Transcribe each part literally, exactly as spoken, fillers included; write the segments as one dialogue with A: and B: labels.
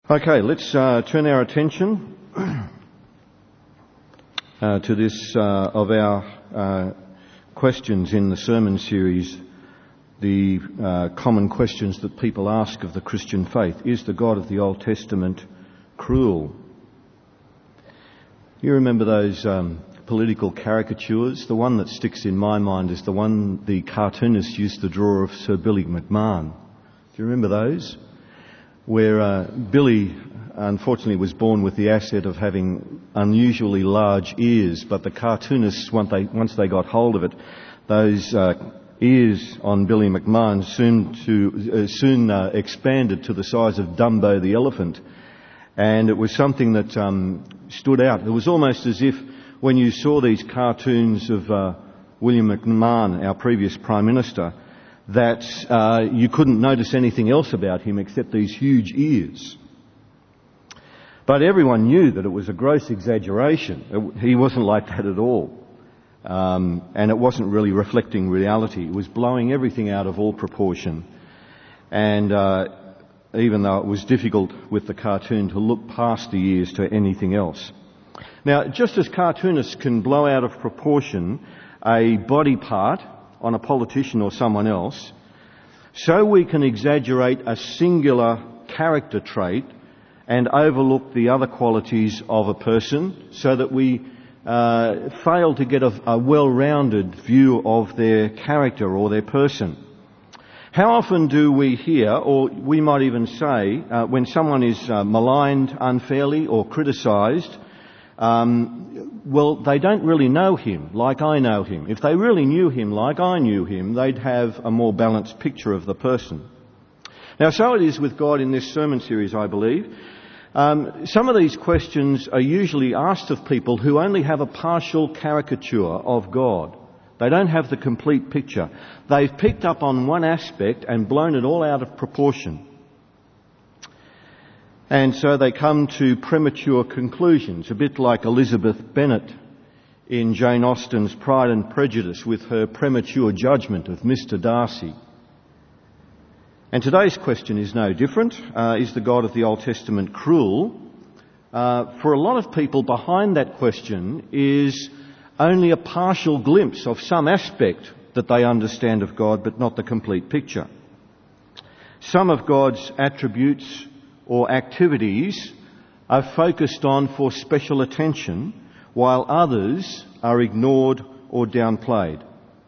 A: Okay, let's uh, turn our attention uh, to this uh, of our uh, questions in the sermon series, the uh, common questions that people ask of the Christian faith. Is the God of the Old Testament cruel? You remember those um, political caricatures? The one that sticks in my mind is the one the cartoonists used to draw of Sir Billy McMahon. Do you remember those? Where uh, Billy, unfortunately, was born with the asset of having unusually large ears, but the cartoonists, once they, once they got hold of it, those uh, ears on Billy McMahon soon, to, uh, soon uh, expanded to the size of Dumbo the elephant. And it was something that um, stood out. It was almost as if when you saw these cartoons of uh, William McMahon, our previous Prime Minister, that uh, you couldn't notice anything else about him except these huge ears. But everyone knew that it was a gross exaggeration. It, he wasn't like that at all. Um, and it wasn't really reflecting reality. It was blowing everything out of all proportion. And uh, even though it was difficult with the cartoon to look past the ears to anything else. Now, just as cartoonists can blow out of proportion a body part on a politician or someone else, so we can exaggerate a singular character trait and overlook the other qualities of a person so that we uh, fail to get a, a well-rounded view of their character or their person. How often do we hear, or we might even say, uh, when someone is uh, maligned unfairly or criticised, Um, well, they don't really know him like I know him. If they really knew him like I knew him, they'd have a more balanced picture of the person. Now, so it is with God in this sermon series, I believe. Um, some of these questions are usually asked of people who only have a partial caricature of God. They don't have the complete picture. They've picked up on one aspect and blown it all out of proportion. And so they come to premature conclusions, a bit like Elizabeth Bennet in Jane Austen's Pride and Prejudice with her premature judgment of Mister Darcy. And today's question is no different. Uh, is the God of the Old Testament cruel? Uh, for a lot of people, behind that question is only a partial glimpse of some aspect that they understand of God, but not the complete picture. Some of God's attributes or activities are focused on for special attention, while others are ignored or downplayed.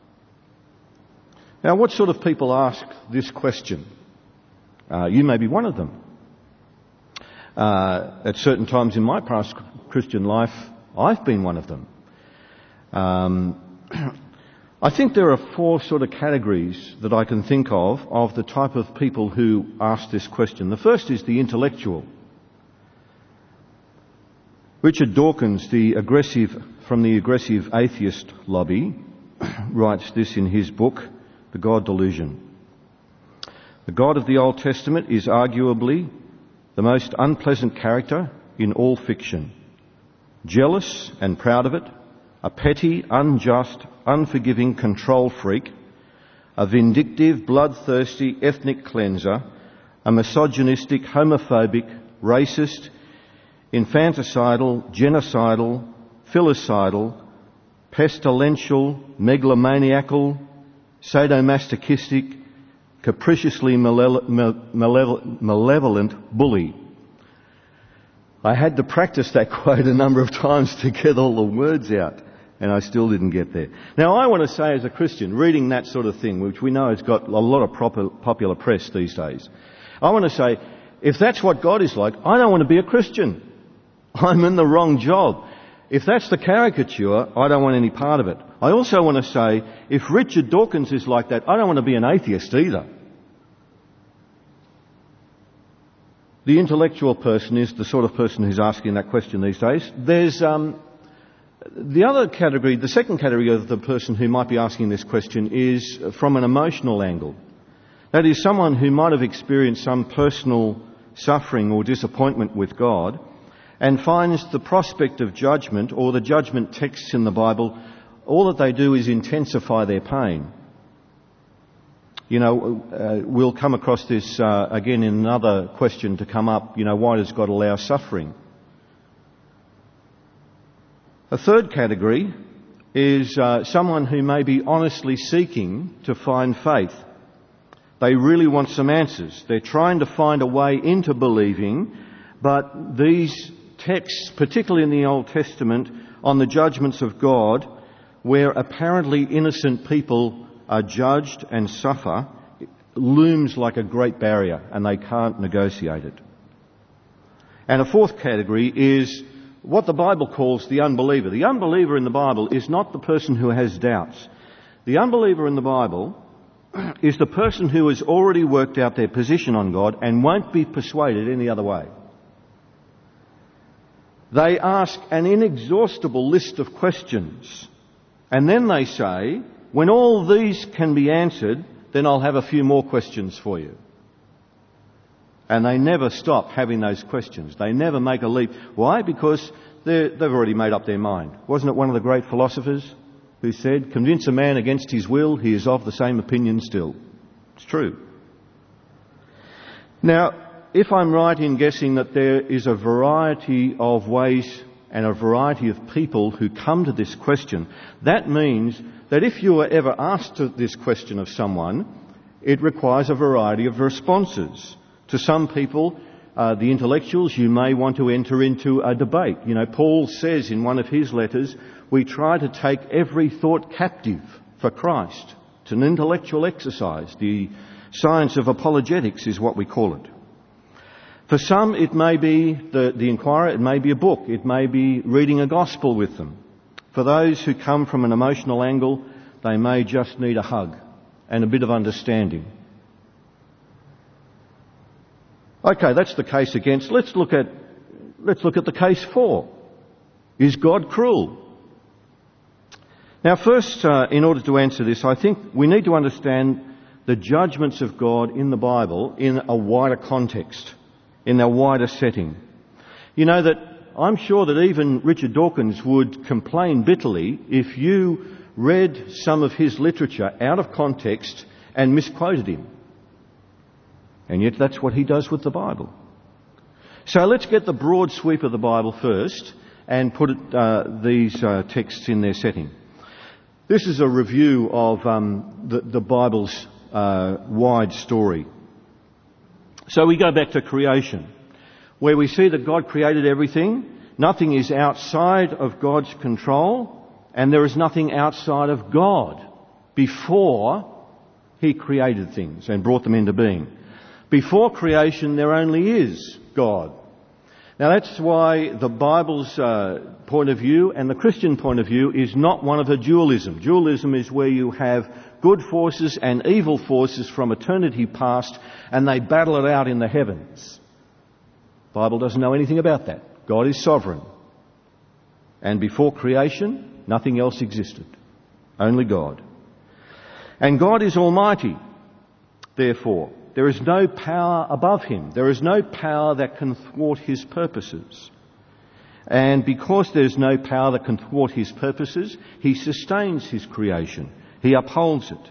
A: Now, what sort of people ask this question? Uh, you may be one of them. Uh, at certain times in my past Christian life, I've been one of them. Um, I think there are four sort of categories that I can think of, of the type of people who ask this question. The first is the intellectual. Richard Dawkins, the aggressive, from the aggressive atheist lobby, writes this in his book, The God Delusion. The God of the Old Testament is arguably the most unpleasant character in all fiction. Jealous and proud of it, a petty, unjust, unforgiving control freak, a vindictive, bloodthirsty ethnic cleanser, a misogynistic, homophobic, racist, infanticidal, genocidal, filicidal, pestilential, megalomaniacal, sadomasochistic, capriciously malevolent, malevolent bully. I had to practice that quote a number of times to get all the words out, and I still didn't get there. Now, I want to say as a Christian, reading that sort of thing, which we know has got a lot of proper, popular press these days, I want to say, if that's what God is like, I don't want to be a Christian. I'm in the wrong job. If that's the caricature, I don't want any part of it. I also want to say, if Richard Dawkins is like that, I don't want to be an atheist either. The intellectual person is the sort of person who's asking that question these days. There's um, the other category, the second category of the person who might be asking this question is from an emotional angle. That is, someone who might have experienced some personal suffering or disappointment with God and finds the prospect of judgment or the judgment texts in the Bible, all that they do is intensify their pain. You know, uh, we'll come across this uh, again in another question to come up. You know, why does God allow suffering? A third category is uh, someone who may be honestly seeking to find faith. They really want some answers. They're trying to find a way into believing, but these texts, particularly in the Old Testament, on the judgments of God, where apparently innocent people are judged and suffer, looms like a great barrier, and they can't negotiate it. And a fourth category is what the Bible calls the unbeliever. The unbeliever in the Bible is not the person who has doubts. The unbeliever in the Bible is the person who has already worked out their position on God and won't be persuaded any other way. They ask an inexhaustible list of questions, and then they say, when all these can be answered, then I'll have a few more questions for you. And they never stop having those questions. They never make a leap. Why? Because they've already made up their mind. Wasn't it one of the great philosophers who said, convince a man against his will, he is of the same opinion still? It's true. Now, if I'm right in guessing that there is a variety of ways and a variety of people who come to this question, that means that if you are ever asked this question of someone, it requires a variety of responses. To some people, uh, the intellectuals, you may want to enter into a debate. You know, Paul says in one of his letters, we try to take every thought captive for Christ. It's an intellectual exercise. The science of apologetics is what we call it. For some, it may be the, the inquirer, it may be a book, it may be reading a gospel with them. For those who come from an emotional angle, they may just need a hug and a bit of understanding. Okay, that's the case against. Let's look at, let's look at the case for. Is God cruel? Now first, uh, in order to answer this, I think we need to understand the judgments of God in the Bible in a wider context, in a wider setting. You know that I'm sure that even Richard Dawkins would complain bitterly if you read some of his literature out of context and misquoted him. And yet that's what he does with the Bible. So let's get the broad sweep of the Bible first and put it, uh, these uh, texts in their setting. This is a review of um, the, the Bible's uh, wide story. So we go back to creation, where we see that God created everything. Nothing is outside of God's control, and there is nothing outside of God before He created things and brought them into being. Before creation, there only is God. Now that's why the Bible's uh, point of view and the Christian point of view is not one of a dualism. Dualism is where you have good forces and evil forces from eternity past and they battle it out in the heavens. The Bible doesn't know anything about that. God is sovereign. And before creation, nothing else existed. Only God. And God is almighty, therefore. There is no power above Him. There is no power that can thwart His purposes. And because there's no power that can thwart His purposes, He sustains His creation. He upholds it.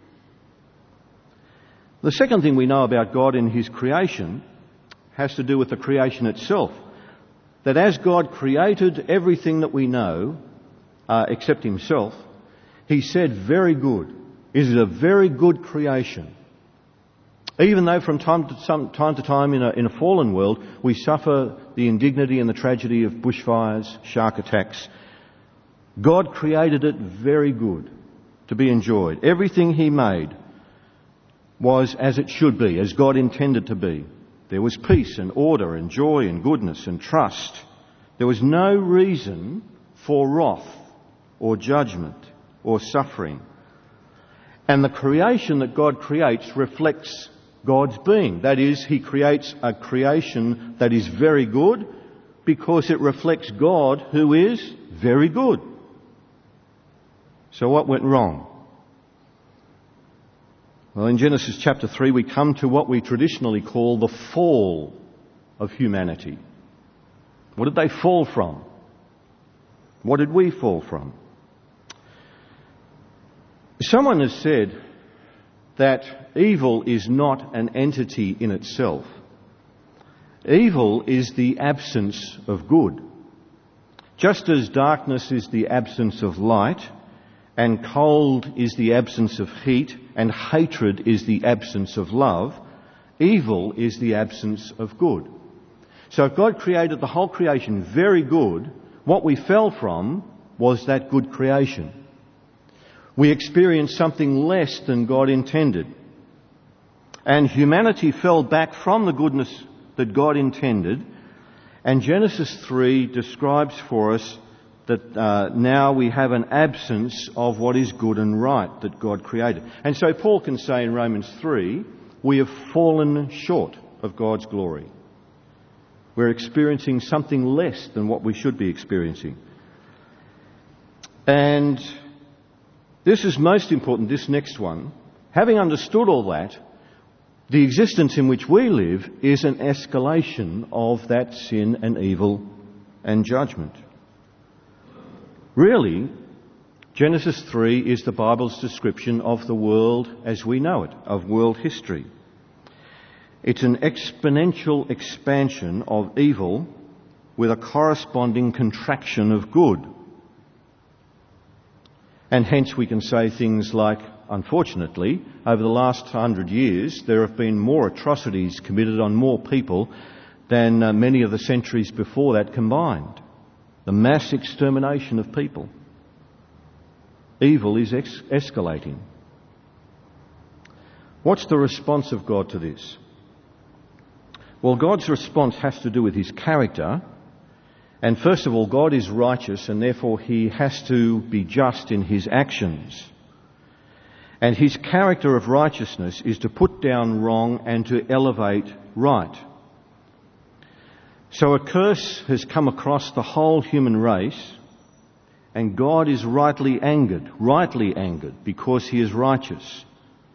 A: The second thing we know about God in His creation has to do with the creation itself. That as God created everything that we know, uh, except Himself, He said, very good. It is a very good creation. Even though from time to, some, time, to time in a, in a fallen world we suffer the indignity and the tragedy of bushfires, shark attacks, God created it very good to be enjoyed. Everything He made was as it should be, as God intended to be. There was peace and order and joy and goodness and trust. There was no reason for wrath or judgment or suffering. And the creation that God creates reflects God's being. That is, He creates a creation that is very good because it reflects God who is very good. So what went wrong? Well, in Genesis chapter three we come to what we traditionally call the fall of humanity. What did they fall from? What did we fall from? Someone has said that evil is not an entity in itself. Evil is the absence of good. Just as darkness is the absence of light, and cold is the absence of heat, and hatred is the absence of love, evil is the absence of good. So if God created the whole creation very good, what we fell from was that good creation. We experienced something less than God intended. And humanity fell back from the goodness that God intended. And Genesis three describes for us that uh, now we have an absence of what is good and right that God created. And so Paul can say in Romans three, we have fallen short of God's glory. We're experiencing something less than what we should be experiencing. And this is most important, this next one. Having understood all that, the existence in which we live is an escalation of that sin and evil and judgment. Really, Genesis three is the Bible's description of the world as we know it, of world history. It's an exponential expansion of evil with a corresponding contraction of good. And hence we can say things like, unfortunately, over the last hundred years, there have been more atrocities committed on more people than uh, many of the centuries before that combined. The mass extermination of people. Evil is ex- escalating. What's the response of God to this? Well, God's response has to do with his character. And first of all, God is righteous and therefore he has to be just in his actions. And his character of righteousness is to put down wrong and to elevate right. So a curse has come across the whole human race, and God is rightly angered, rightly angered, because he is righteous.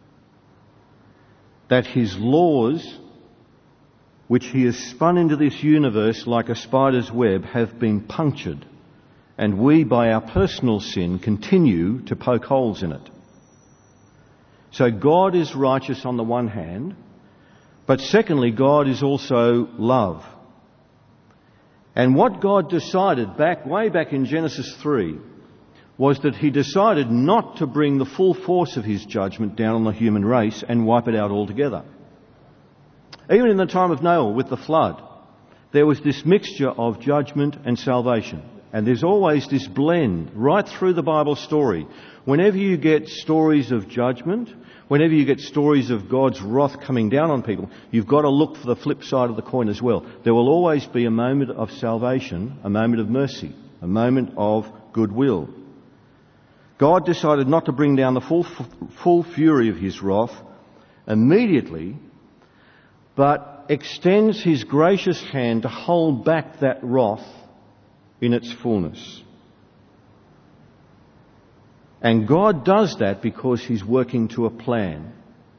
A: That his laws, which he has spun into this universe like a spider's web, have been punctured, and we, by our personal sin, continue to poke holes in it. So God is righteous on the one hand, but secondly, God is also love. And what God decided back, way back in Genesis three, was that he decided not to bring the full force of his judgment down on the human race and wipe it out altogether. Even in the time of Noah with the flood, there was this mixture of judgment and salvation. And there's always this blend right through the Bible story. Whenever you get stories of judgment, whenever you get stories of God's wrath coming down on people, you've got to look for the flip side of the coin as well. There will always be a moment of salvation, a moment of mercy, a moment of goodwill. God decided not to bring down the full, full fury of his wrath immediately, but extends his gracious hand to hold back that wrath in its fullness. And God does that because he's working to a plan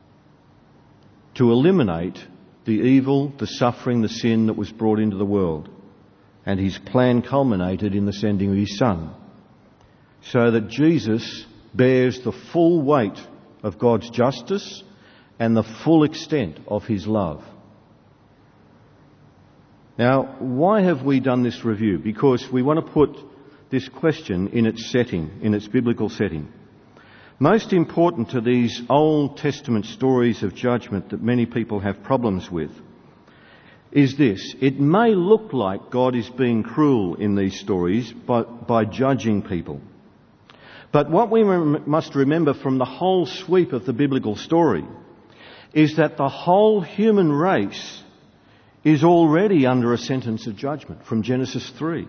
A: to eliminate the evil, the suffering, the sin that was brought into the world. And his plan culminated in the sending of his Son, so that Jesus bears the full weight of God's justice and the full extent of his love. Now, why have we done this review? Because we want to put this question in its setting, in its biblical setting. Most important to these Old Testament stories of judgment that many people have problems with is this. It may look like God is being cruel in these stories by, by judging people. But what we rem- must remember from the whole sweep of the biblical story is that the whole human race is already under a sentence of judgment from Genesis three.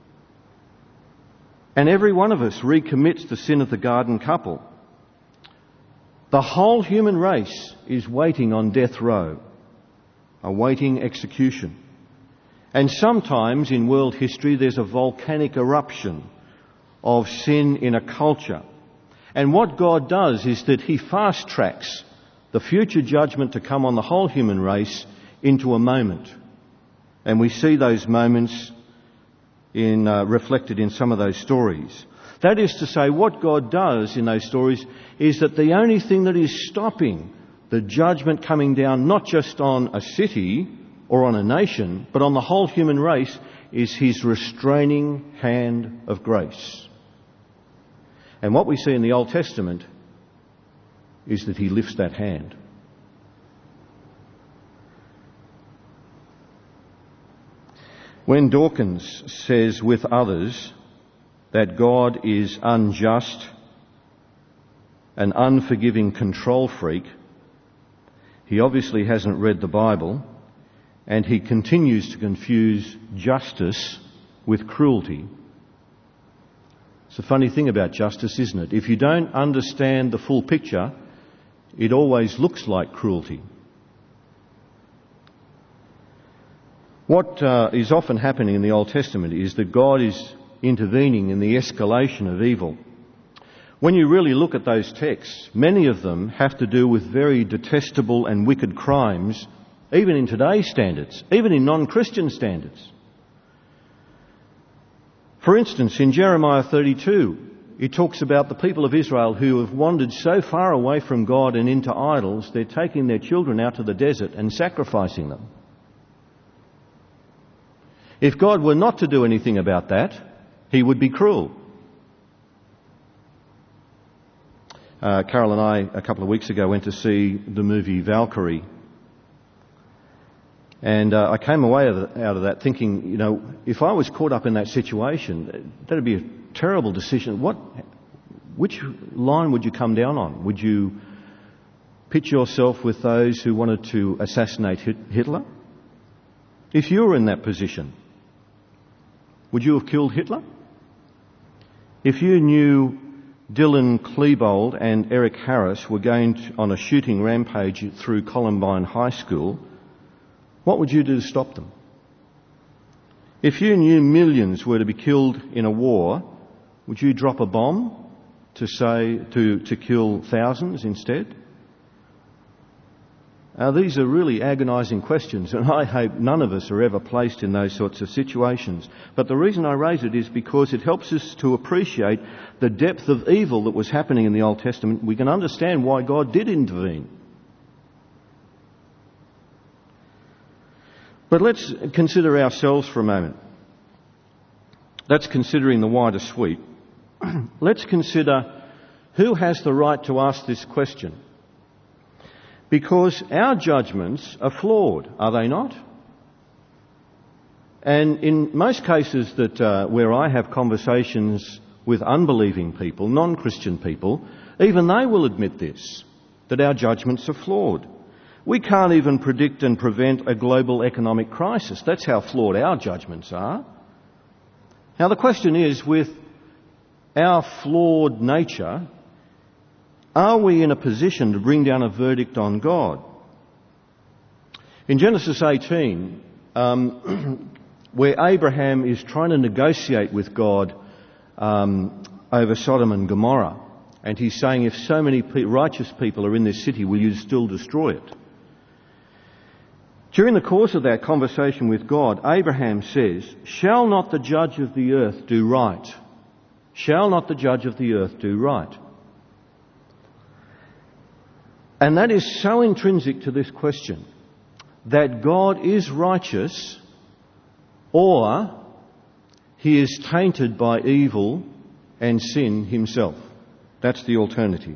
A: And every one of us recommits the sin of the garden couple. The whole human race is waiting on death row, awaiting execution. And sometimes in world history there's a volcanic eruption of sin in a culture. And what God does is that he fast tracks the future judgment to come on the whole human race into a moment. And we see those moments in uh, reflected in some of those stories. That is to say, what God does in those stories is that the only thing that is stopping the judgment coming down not just on a city or on a nation, but on the whole human race, is his restraining hand of grace. And what we see in the Old Testament is that he lifts that hand. When Dawkins says with others that God is unjust, an unforgiving control freak, he obviously hasn't read the Bible, and he continues to confuse justice with cruelty. It's a funny thing about justice, isn't it? If you don't understand the full picture, it always looks like cruelty. What uh, is often happening in the Old Testament is that God is intervening in the escalation of evil. When you really look at those texts, many of them have to do with very detestable and wicked crimes, even in today's standards, even in non-Christian standards. For instance, in Jeremiah thirty-two, it talks about the people of Israel who have wandered so far away from God and into idols, they're taking their children out to the desert and sacrificing them. If God were not to do anything about that, he would be cruel. Uh, Carol and I, a couple of weeks ago, went to see the movie Valkyrie. And uh, I came away out of that thinking, you know, if I was caught up in that situation, that would be a terrible decision. What, which line would you come down on? Would you pitch yourself with those who wanted to assassinate Hitler? If you were in that position, would you have killed Hitler? If you knew Dylan Klebold and Eric Harris were going to, on a shooting rampage through Columbine High School, what would you do to stop them? If you knew millions were to be killed in a war, would you drop a bomb to say to, to kill thousands instead? Now, these are really agonising questions, and I hope none of us are ever placed in those sorts of situations. But the reason I raise it is because it helps us to appreciate the depth of evil that was happening in the Old Testament. We can understand why God did intervene. But let's consider ourselves for a moment. That's considering the wider sweep. Let's consider who has the right to ask this question. Because our judgments are flawed, are they not? And in most cases that uh, where I have conversations with unbelieving people, non-Christian people, even they will admit this, that our judgments are flawed. We can't even predict and prevent a global economic crisis. That's how flawed our judgments are. Now the question is, with our flawed nature, are we in a position to bring down a verdict on God? In Genesis eighteen, um, where Abraham is trying to negotiate with God um, over Sodom and Gomorrah, and he's saying, if so many pe- righteous people are in this city, will you still destroy it? During the course of that conversation with God, Abraham says, shall not the judge of the earth do right? Shall not the judge of the earth do right? And that is so intrinsic to this question, that God is righteous or he is tainted by evil and sin himself. That's the alternative.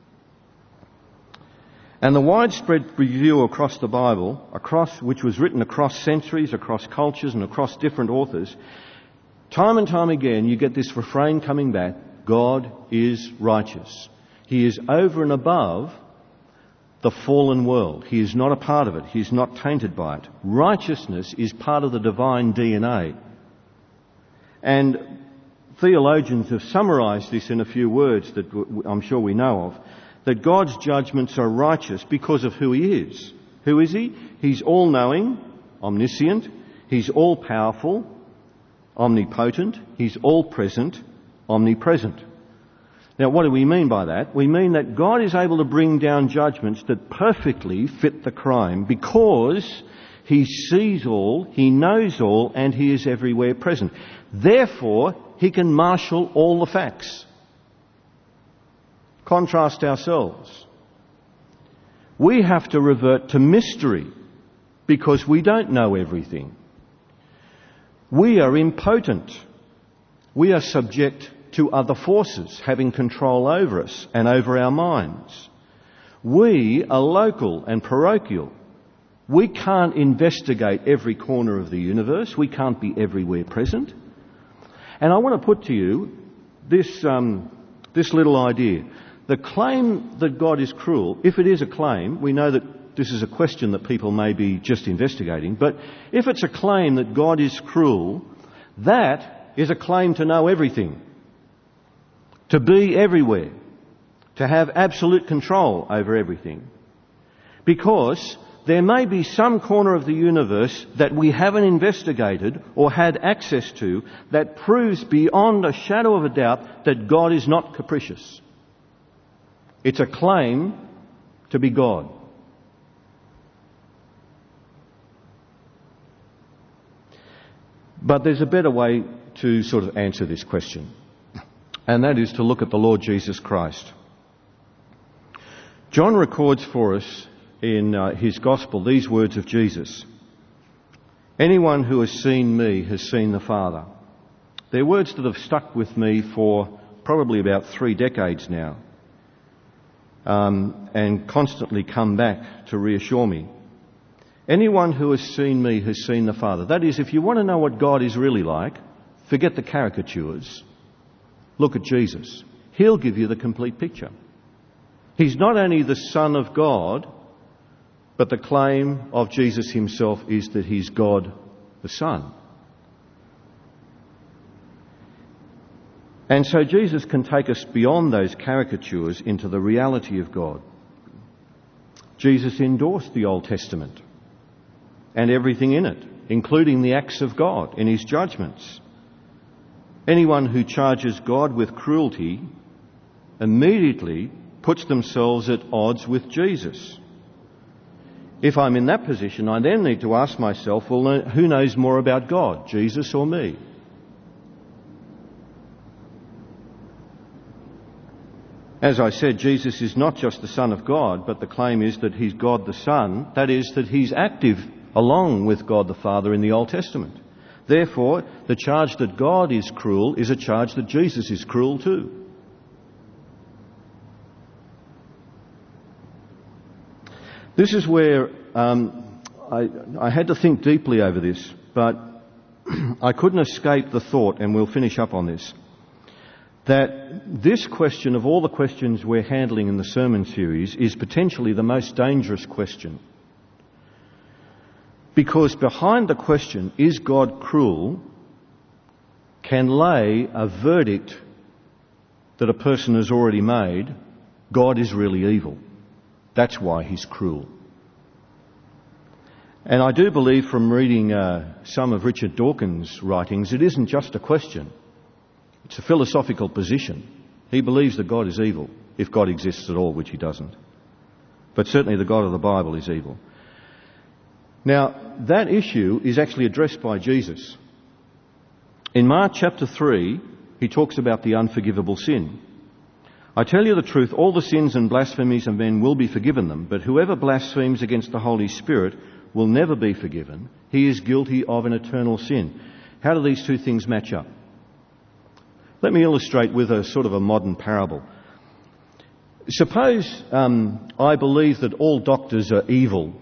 A: And the widespread review across the Bible, across which was written across centuries, across cultures and across different authors, time and time again you get this refrain coming back, God is righteous. He is over and above the fallen world. He is not a part of it. He is not tainted by it. Righteousness is part of the divine D N A. And theologians have summarised this in a few words that I'm sure we know of, that God's judgments are righteous because of who he is. Who is he? He's all-knowing, omniscient. He's all-powerful, omnipotent. He's all-present, omnipresent. Now, what do we mean by that? We mean that God is able to bring down judgments that perfectly fit the crime because He sees all, he knows all, and he is everywhere present. Therefore, he can marshal all the facts. Contrast ourselves. We have to revert to mystery because we don't know everything. We are impotent. We are subject to other forces having control over us and over our minds. We are local and parochial. We can't investigate every corner of the universe. We can't be everywhere present. And I want to put to you this, um, this little idea. The claim that God is cruel, if it is a claim, we know that this is a question that people may be just investigating, but if it's a claim that God is cruel, that is a claim to know everything, to be everywhere, to have absolute control over everything. Because there may be some corner of the universe that we haven't investigated or had access to that proves beyond a shadow of a doubt that God is not capricious. It's a claim to be God. But there's a better way to sort of answer this question, and that is to look at the Lord Jesus Christ. John records for us in uh, his Gospel these words of Jesus. Anyone who has seen me has seen the Father. They're words that have stuck with me for probably about three decades now, um, and constantly come back to reassure me. Anyone who has seen me has seen the Father. That is, if you want to know what God is really like, forget the caricatures. Look at Jesus. He'll give you the complete picture. He's not only the Son of God, but the claim of Jesus himself is that he's God the Son. And so Jesus can take us beyond those caricatures into the reality of God. Jesus endorsed the Old Testament and everything in it, including the acts of God in his judgments. Anyone who charges God with cruelty immediately puts themselves at odds with Jesus. If I'm in that position, I then need to ask myself, well, who knows more about God, Jesus or me? As I said, Jesus is not just the Son of God, but the claim is that he's God the Son. That is, that he's active along with God the Father in the Old Testament. Therefore, the charge that God is cruel is a charge that Jesus is cruel too. This is where um, I, I had to think deeply over this, but I couldn't escape the thought, and we'll finish up on this, that this question of all the questions we're handling in the sermon series is potentially the most dangerous question. Because behind the question, is God cruel, can lay a verdict that a person has already made: God is really evil. That's why he's cruel. And I do believe from reading uh, some of Richard Dawkins' writings, it isn't just a question. It's a philosophical position. He believes that God is evil, if God exists at all, which he doesn't. But certainly the God of the Bible is evil. Now, that issue is actually addressed by Jesus. In Mark chapter three, he talks about the unforgivable sin. I tell you the truth, all the sins and blasphemies of men will be forgiven them, but whoever blasphemes against the Holy Spirit will never be forgiven. He is guilty of an eternal sin. How do these two things match up? Let me illustrate with a sort of a modern parable. Suppose um, I believe that all doctors are evil.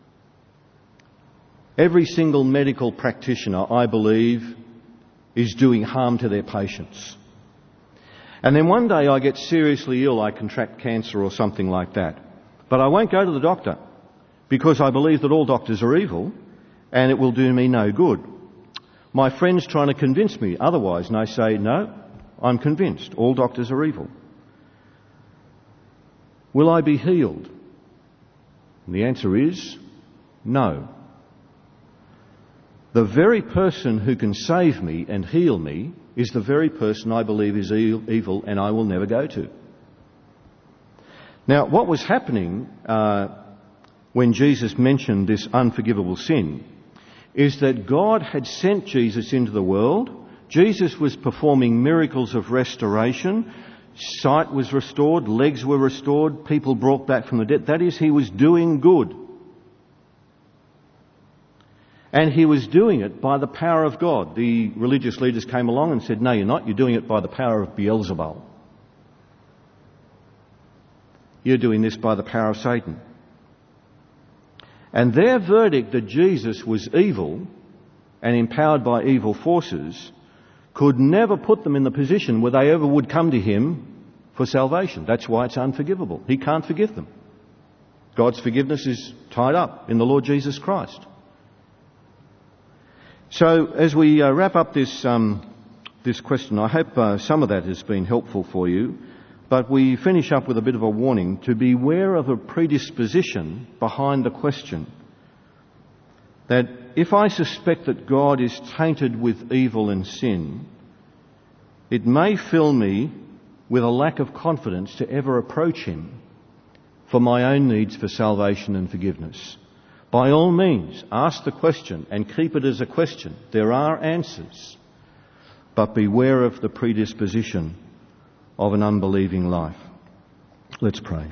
A: Every single medical practitioner, I believe, is doing harm to their patients. And then one day I get seriously ill, I contract cancer or something like that. But I won't go to the doctor because I believe that all doctors are evil and it will do me no good. My friend's trying to convince me otherwise, and I say, no, I'm convinced all doctors are evil. Will I be healed? And the answer is no. The very person who can save me and heal me is the very person I believe is evil and I will never go to. Now, what was happening uh, when Jesus mentioned this unforgivable sin is that God had sent Jesus into the world. Jesus was performing miracles of restoration. Sight was restored, legs were restored, people brought back from the dead. That is, he was doing good. And he was doing it by the power of God. The religious leaders came along and said, no, you're not. You're doing it by the power of Beelzebul. You're doing this by the power of Satan. And their verdict that Jesus was evil and empowered by evil forces could never put them in the position where they ever would come to him for salvation. That's why it's unforgivable. He can't forgive them. God's forgiveness is tied up in the Lord Jesus Christ. So as we uh, wrap up this um, this question, I hope uh, some of that has been helpful for you, but we finish up with a bit of a warning to beware of a predisposition behind the question. That if I suspect that God is tainted with evil and sin, it may fill me with a lack of confidence to ever approach him for my own needs for salvation and forgiveness. By all means, ask the question and keep it as a question. There are answers, but beware of the predisposition of an unbelieving life. Let's pray.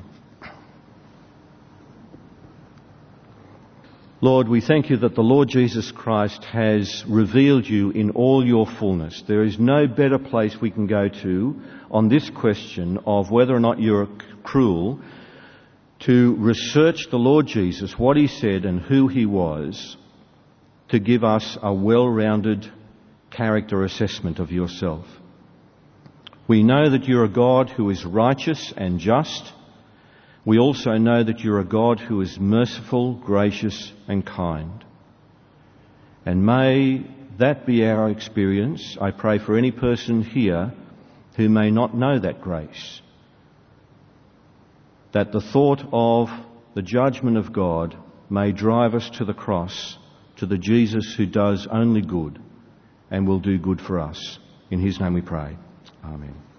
A: Lord, we thank you that the Lord Jesus Christ has revealed you in all your fullness. There is no better place we can go to on this question of whether or not you're cruel to research the Lord Jesus, what he said and who he was, to give us a well-rounded character assessment of yourself. We know that you're a God who is righteous and just. We also know that you're a God who is merciful, gracious and kind. And may that be our experience. I pray for any person here who may not know that grace, that the thought of the judgment of God may drive us to the cross, to the Jesus who does only good and will do good for us. In his name we pray. Amen.